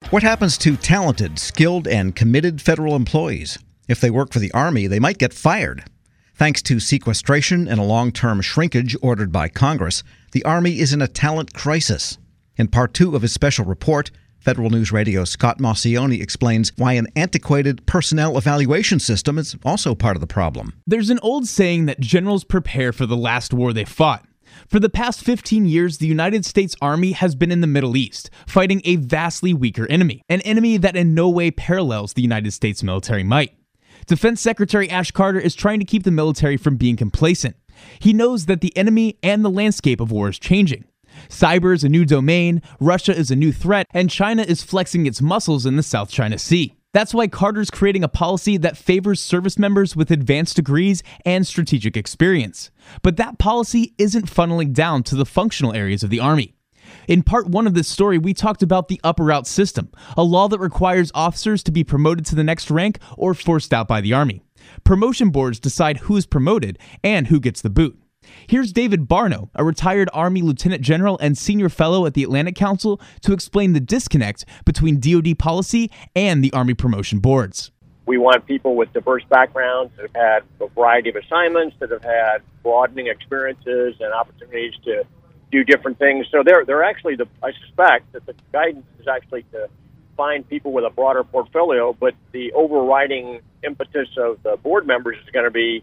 What happens to talented, skilled, and committed federal employees? If they work for the Army, they might get fired. Thanks to sequestration and a long-term shrinkage ordered by Congress, the Army is in a talent crisis. In Part 2 of his special report, Federal News Radio's Scott Maucione explains why an antiquated personnel evaluation system is also part of the problem. There's an old saying that generals prepare for the last war they fought. For the past 15 years, the United States Army has been in the Middle East, fighting a vastly weaker enemy, an enemy that in no way parallels the United States military might. Defense Secretary Ash Carter is trying to keep the military from being complacent. He knows that the enemy and the landscape of war is changing. Cyber is a new domain, Russia is a new threat, and China is flexing its muscles in the South China Sea. That's why Carter's creating a policy that favors service members with advanced degrees and strategic experience. But that policy isn't funneling down to the functional areas of the Army. In part 1 of this story, we talked about the upper route system, a law that requires officers to be promoted to the next rank or forced out by the Army. Promotion boards decide who is promoted and who gets the boot. Here's David Barno, a retired Army Lieutenant General and Senior Fellow at the Atlantic Council, to explain the disconnect between DoD policy and the Army promotion boards. We want people with diverse backgrounds that have had a variety of assignments, that have had broadening experiences and opportunities to do different things. So they're actually, I suspect that the guidance is actually to find people with a broader portfolio, but the overriding impetus of the board members is going to be,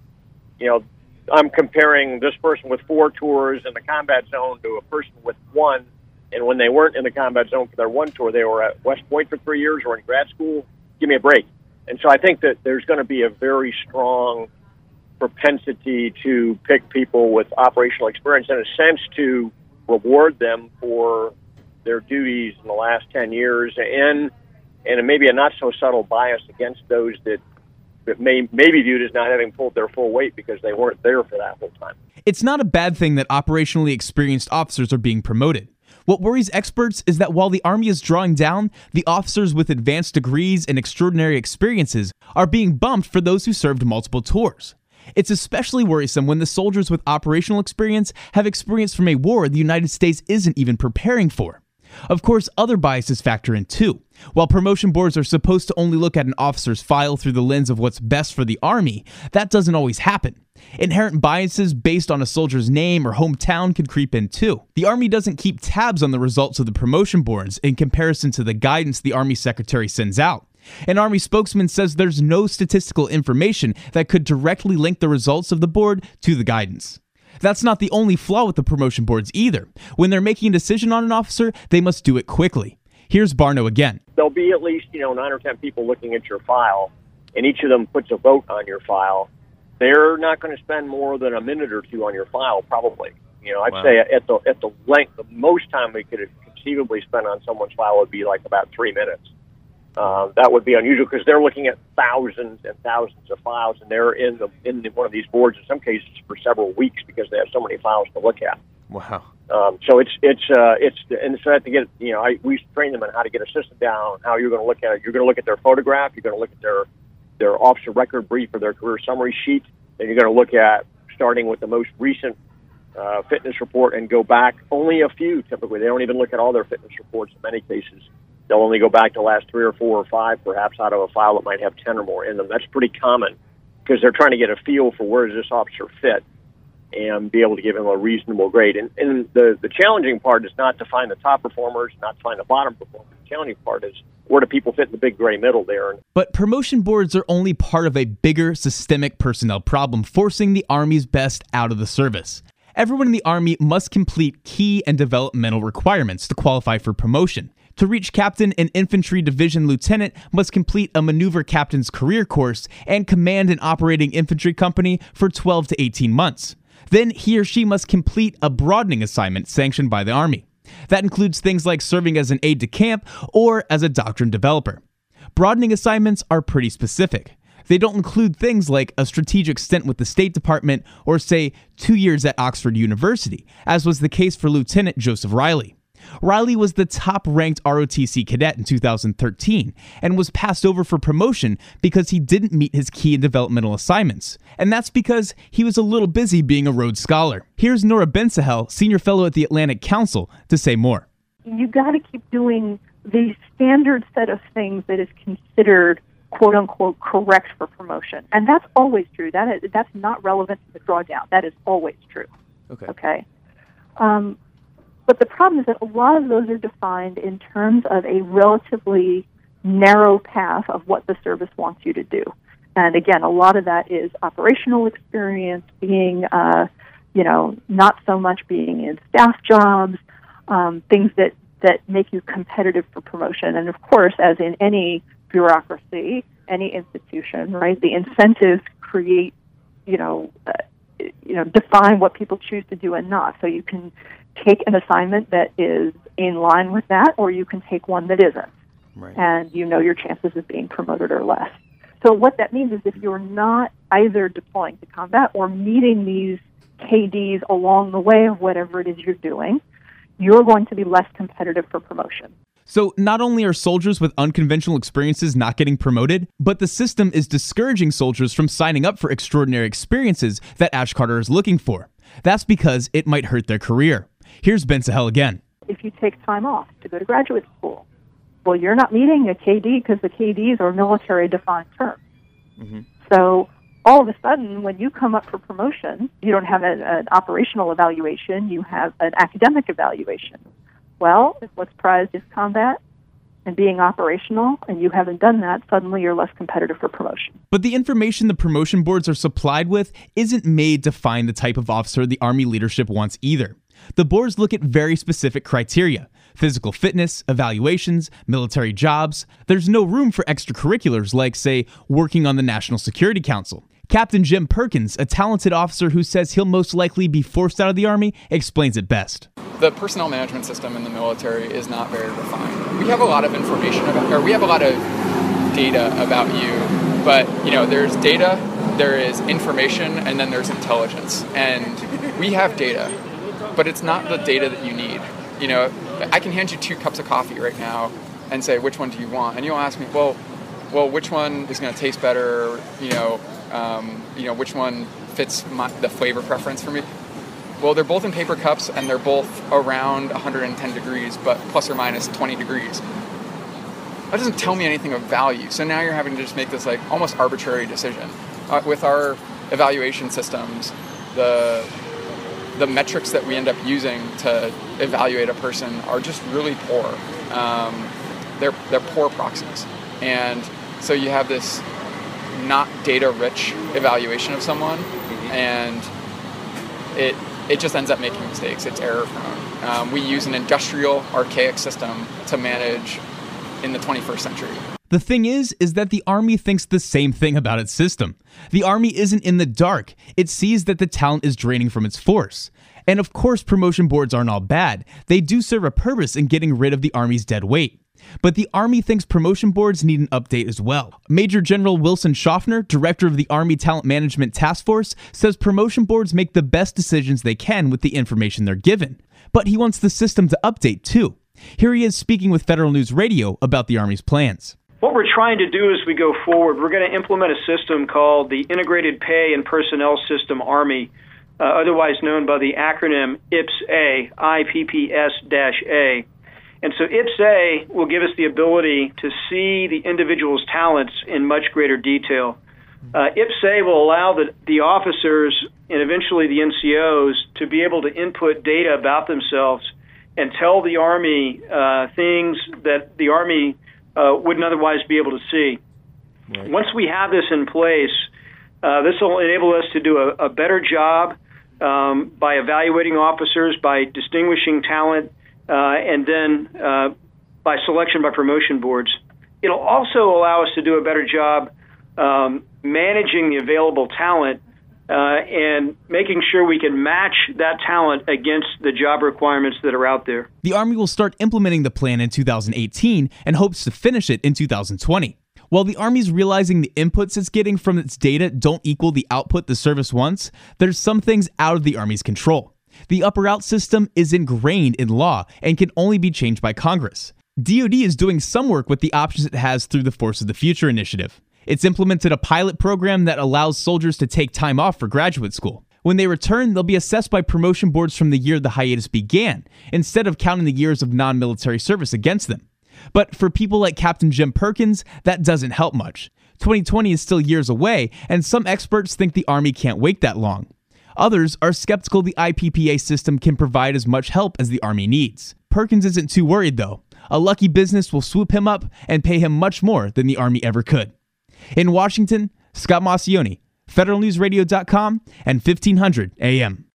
I'm comparing this person with 4 tours in the combat zone to a person with 1. And when they weren't in the combat zone for their 1 tour, they were at West Point for 3 years or in grad school. Give me a break. And so I think that there's going to be a very strong propensity to pick people with operational experience, in a sense, to reward them for their duties in the last 10 years, and maybe a not so subtle bias against those that may be viewed as not having pulled their full weight because they weren't there for that whole time. It's not a bad thing that operationally experienced officers are being promoted. What worries experts is that while the Army is drawing down, the officers with advanced degrees and extraordinary experiences are being bumped for those who served multiple tours. It's especially worrisome when the soldiers with operational experience have experience from a war the United States isn't even preparing for. Of course, other biases factor in too. While promotion boards are supposed to only look at an officer's file through the lens of what's best for the Army, that doesn't always happen. Inherent biases based on a soldier's name or hometown can creep in too. The Army doesn't keep tabs on the results of the promotion boards in comparison to the guidance the Army Secretary sends out. An Army spokesman says there's no statistical information that could directly link the results of the board to the guidance. That's not the only flaw with the promotion boards either. When they're making a decision on an officer, they must do it quickly. Here's Barno again. There'll be at least 9 or 10 people looking at your file, and each of them puts a vote on your file. They're not going to spend more than a minute or 2 on your file, probably. I'd say at the length, the most time we could conceivably spend on someone's file would be like about 3 minutes. That would be unusual because they're looking at thousands and thousands of files, and they're in one of these boards in some cases for several weeks because they have so many files to look at. Wow. So and so to get we train them on how to get a system down, how you're going to look at it. You're going to look at their photograph. You're going to look at their officer record brief or their career summary sheet. Then you're going to look at starting with the most recent fitness report and go back only a few. Typically, they don't even look at all their fitness reports in many cases. They'll only go back to the last 3 or 4 or 5, perhaps, out of a file that might have 10 or more in them. That's pretty common because they're trying to get a feel for where does this officer fit and be able to give him a reasonable grade. And the challenging part is not to find the top performers, not to find the bottom performers. The challenging part is where do people fit in the big gray middle there. But promotion boards are only part of a bigger systemic personnel problem, forcing the Army's best out of the service. Everyone in the Army must complete key and developmental requirements to qualify for promotion. To reach captain, an infantry division lieutenant must complete a maneuver captain's career course and command an operating infantry company for 12 to 18 months. Then he or she must complete a broadening assignment sanctioned by the Army. That includes things like serving as an aide de camp or as a doctrine developer. Broadening assignments are pretty specific. They don't include things like a strategic stint with the State Department or, say, 2 years at Oxford University, as was the case for Lieutenant Joseph Riley. Riley was the top-ranked ROTC cadet in 2013 and was passed over for promotion because he didn't meet his key and developmental assignments. And that's because he was a little busy being a Rhodes Scholar. Here's Nora Ben-Sahel, Senior Fellow at the Atlantic Council, to say more. You got to keep doing the standard set of things that is considered quote unquote correct for promotion. And that's always true. That's not relevant to the drawdown. That is always true. Okay. But the problem is that a lot of those are defined in terms of a relatively narrow path of what the service wants you to do. And again, a lot of that is operational experience, being, not so much being in staff jobs, things that make you competitive for promotion. And of course, as in any bureaucracy, any institution, right, the incentives create, define what people choose to do and not. So you can take an assignment that is in line with that, or you can take one that isn't. Right. And your chances of being promoted are less. So what that means is if you're not either deploying to combat or meeting these KDs along the way of whatever it is you're doing, you're going to be less competitive for promotion. So not only are soldiers with unconventional experiences not getting promoted, but the system is discouraging soldiers from signing up for extraordinary experiences that Ash Carter is looking for. That's because it might hurt their career. Here's Ben Sahel again. If you take time off to go to graduate school, well, you're not meeting a KD because the KDs are military-defined terms. Mm-hmm. So all of a sudden, when you come up for promotion, you don't have an operational evaluation, you have an academic evaluation. Well, if what's prized is combat and being operational, and you haven't done that, suddenly you're less competitive for promotion. But the information the promotion boards are supplied with isn't made to find the type of officer the Army leadership wants either. The boards look at very specific criteria: physical fitness, evaluations, military jobs. There's no room for extracurriculars like, say, working on the National Security Council. Captain Jim Perkins, a talented officer who says he'll most likely be forced out of the Army, explains it best. The personnel management system in the military is not very refined. We have a lot of information about, or we have a lot of data about you, but there's data, there is information, and then there's intelligence. And we have data, but it's not the data that you need. I can hand you 2 cups of coffee right now and say, which one do you want? And you'll ask me, well, which one is going to taste better? Which one fits the flavor preference for me? Well, they're both in paper cups and they're both around 110 degrees, but plus or minus 20 degrees. That doesn't tell me anything of value. So now you're having to just make this almost arbitrary decision. With our evaluation systems, the metrics that we end up using to evaluate a person are just really poor. They're poor proxies. And so you have this not data-rich evaluation of someone, and it just ends up making mistakes. It's error-prone. We use an industrial, archaic system to manage in the 21st century. The thing is that the Army thinks the same thing about its system. The Army isn't in the dark. It sees that the talent is draining from its force. And of course, promotion boards aren't all bad. They do serve a purpose in getting rid of the Army's dead weight. But the Army thinks promotion boards need an update as well. Major General Wilson Schaffner, director of the Army Talent Management Task Force, says promotion boards make the best decisions they can with the information they're given. But he wants the system to update too. Here he is speaking with Federal News Radio about the Army's plans. What we're trying to do as we go forward, we're going to implement a system called the Integrated Pay and Personnel System Army, otherwise known by the acronym IPPS-A, IPPS-A. And so IPPS-A will give us the ability to see the individual's talents in much greater detail. IPPS-A will allow the officers and eventually the NCOs to be able to input data about themselves and tell the Army things that the Army wouldn't otherwise be able to see. Right. Once we have this in place, this will enable us to do a better job by evaluating officers, by distinguishing talent, and then by selection by promotion boards. It'll also allow us to do a better job managing the available talent and making sure we can match that talent against the job requirements that are out there. The Army will start implementing the plan in 2018 and hopes to finish it in 2020. While the Army's realizing the inputs it's getting from its data don't equal the output the service wants, there's some things out of the Army's control. The up-or-out system is ingrained in law and can only be changed by Congress. DoD is doing some work with the options it has through the Force of the Future initiative. It's implemented a pilot program that allows soldiers to take time off for graduate school. When they return, they'll be assessed by promotion boards from the year the hiatus began, instead of counting the years of non-military service against them. But for people like Captain Jim Perkins, that doesn't help much. 2020 is still years away, and some experts think the Army can't wait that long. Others are skeptical the IPPA system can provide as much help as the Army needs. Perkins isn't too worried, though. A lucky business will swoop him up and pay him much more than the Army ever could. In Washington, Scott Maucione, federalnewsradio.com and 1500 AM.